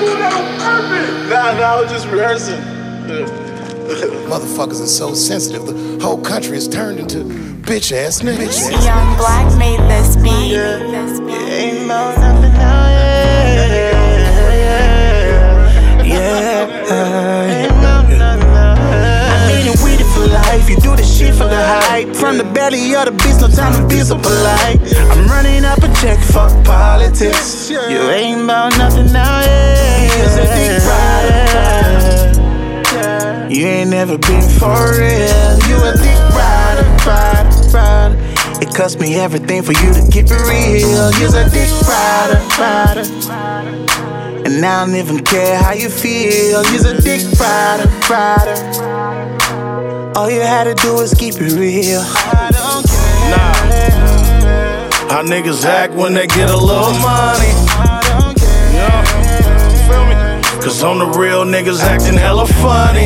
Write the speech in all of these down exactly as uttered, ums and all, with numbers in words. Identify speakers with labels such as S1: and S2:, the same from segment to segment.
S1: Nah, nah, I was just rehearsing.
S2: Motherfuckers are so sensitive. The whole country is turned into bitch ass niggas.
S3: Young Black made this beat.
S1: Yeah, yeah, ain't about nothing now, yeah, yeah, yeah. Ain't about nothing now. I mean it with it for life. You do the shit for the hype. From the belly of the beast, no time to be so polite. I'm running up a check, fuck politics. You ain't about nothing now, yeah. You's a deep rider. You ain't never been for real. You a deep rider, rider, rider. It cost me everything for you to keep it real. You's a deep rider, rider. And I don't even care how you feel. You's a dick rider, rider. All you had to do is keep it real. I don't care.
S4: Nah. How niggas act when they get a little money.
S1: I don't care.
S4: Yeah. Feel me? Cause on the real, niggas acting hella funny.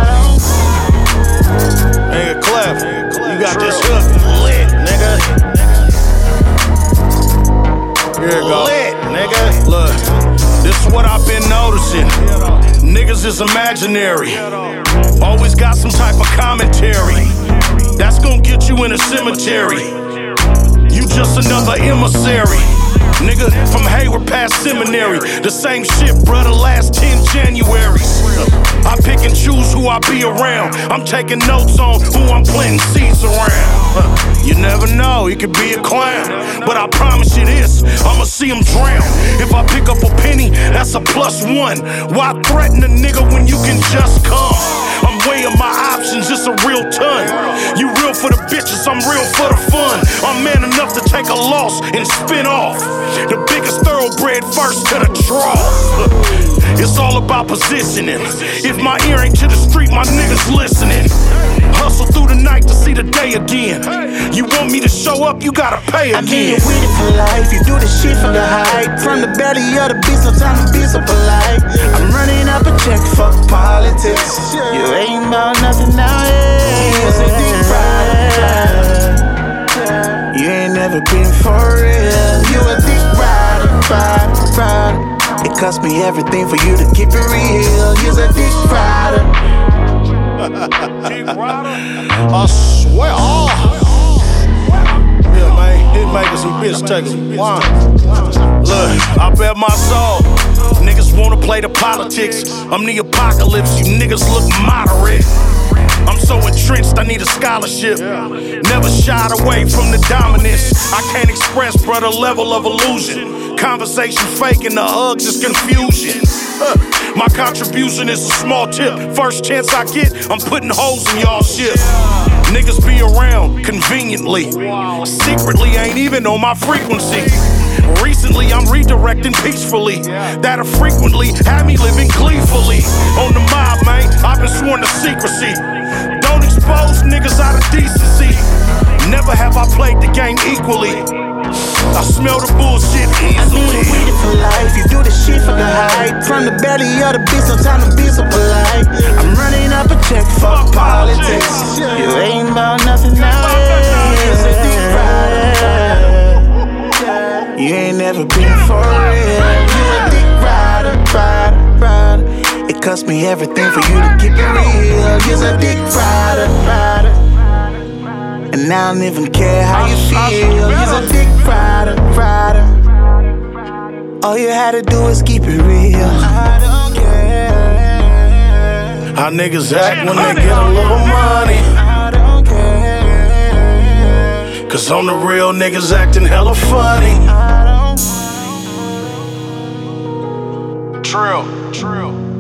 S4: Nigga, clap. You got this hook lit, nigga. Here it go. Lit, nigga. Look, this is what I've been noticing. Niggas is imaginary. Always got some type of commentary. That's gonna get you in a cemetery. You just another emissary. Nigga, from Hayward past seminary. The same shit, bruh, the last ten Januaries. I pick and choose who I be around. I'm taking notes on who I'm planting seeds around. You never know, he could be a clown. But I promise you this, I'ma see him drown. If I pick up a penny, that's a plus one. Why threaten a nigga when you can just come? I'm weighing my options, it's a real ton. You real for the bitches, I'm real for the fun. I'm man enough to take a loss and spin off. The biggest thoroughbred first to the trough. It's all about positioning. If my ear ain't to the street, my niggas listening. Hustle through the night to see the day again. You want me to show up, you gotta pay again.
S1: I mean it with it for life. You do the shit for the hype. From the belly of the beast, no time to be so polite. I'm running up a check, fuck politics. You ain't about nothing now, yeah. You's a deep rider. You ain't never been for real. You a deep rider, rider, rider. It cost me everything for you to keep it real. You's a deep rider.
S4: I swear. Oh. Yeah, man, this making some bitch take a wine. Look, I bet my soul. Niggas wanna play the politics. I'm the apocalypse, you niggas look moderate. I'm so entrenched, I need a scholarship. Never shied away from the dominance. I can't express, bruh, the level of illusion. Conversation fake and the hugs is confusion. Uh, my contribution is a small tip. First chance I get, I'm putting holes in y'all shit. Niggas be around conveniently. Secretly ain't even on my frequency. Recently I'm redirecting peacefully. That'll frequently have me living gleefully. On the mob, man, I've been sworn to secrecy. Don't expose niggas out of decency. Never have I played the game equally. I smell the bullshit easily.
S1: I mean it with it for life. You do the shit for the hype. From the belly of the beast, no time to be so polite. I'm running up a check, fuck politics. You ain't about nothing now, yeah. You's a deep rider. You ain't never been for real. You a deep rider, rider, rider. It cost me everything for you to keep it real. You's a deep rider, rider. And I don't even care how you feel. You's a dick rider, rider. All you had to do is keep it real. I don't care.
S4: How niggas act when they get a little money.
S1: I don't care.
S4: Cause on the real, niggas acting hella funny.
S1: I don't.
S4: Trill, trill.